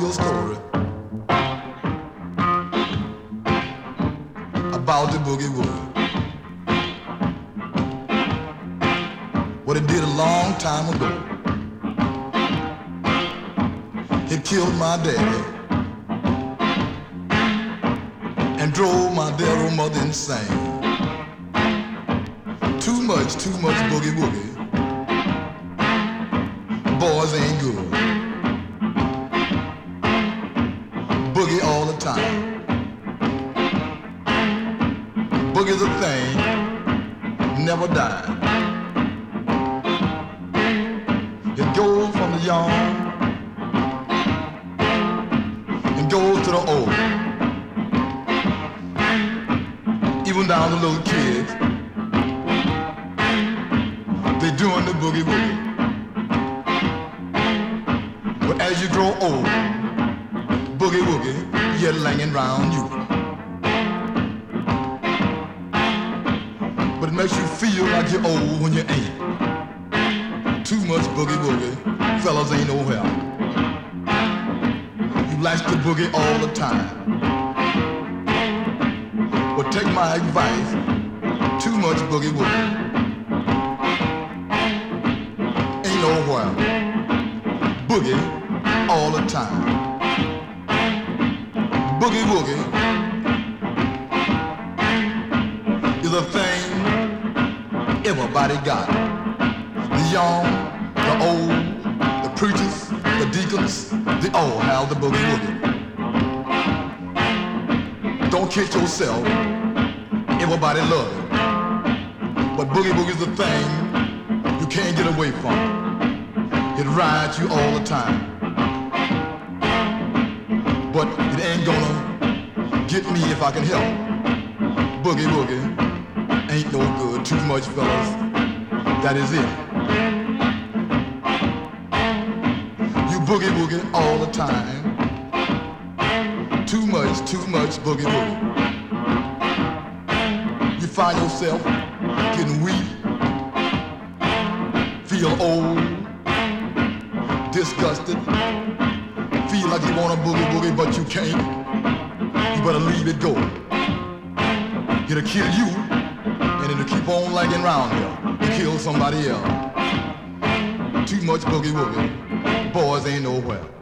you a story about the boogie woogie. What it did a long time ago. It killed my daddy and drove my dear old mother insane. Too much boogie woogie. Boys ain't good. Boogie all the time. Boogie's a thing, never die. It goes from the young and goes to the old. Even down to little kids, they doing the boogie woogie. But as you grow old, boogie woogie, you're langing round you. But it makes you feel like you're old when you ain't. Too much boogie woogie, fellas ain't nowhere. You like the boogie all the time. But take my advice, too much boogie woogie ain't nowhere. Boogie all the time. Boogie woogie is a thing everybody got. The young, the old, the preachers, the deacons, they all have the boogie woogie. Don't kid yourself, everybody love it. But boogie woogie is a thing you can't get away from. It rides you all the time. But it ain't gonna get me if I can help. Boogie woogie ain't no good. Too much, fellas. That is it. You boogie woogie all the time. Too much boogie woogie. You find yourself getting weak, feel old, disgusted, feel like you want a boogie woogie but you can't. You better leave it go. It'll kill you and it'll keep on lagging around here to kill somebody else. Too much boogie woogie, boys ain't nowhere.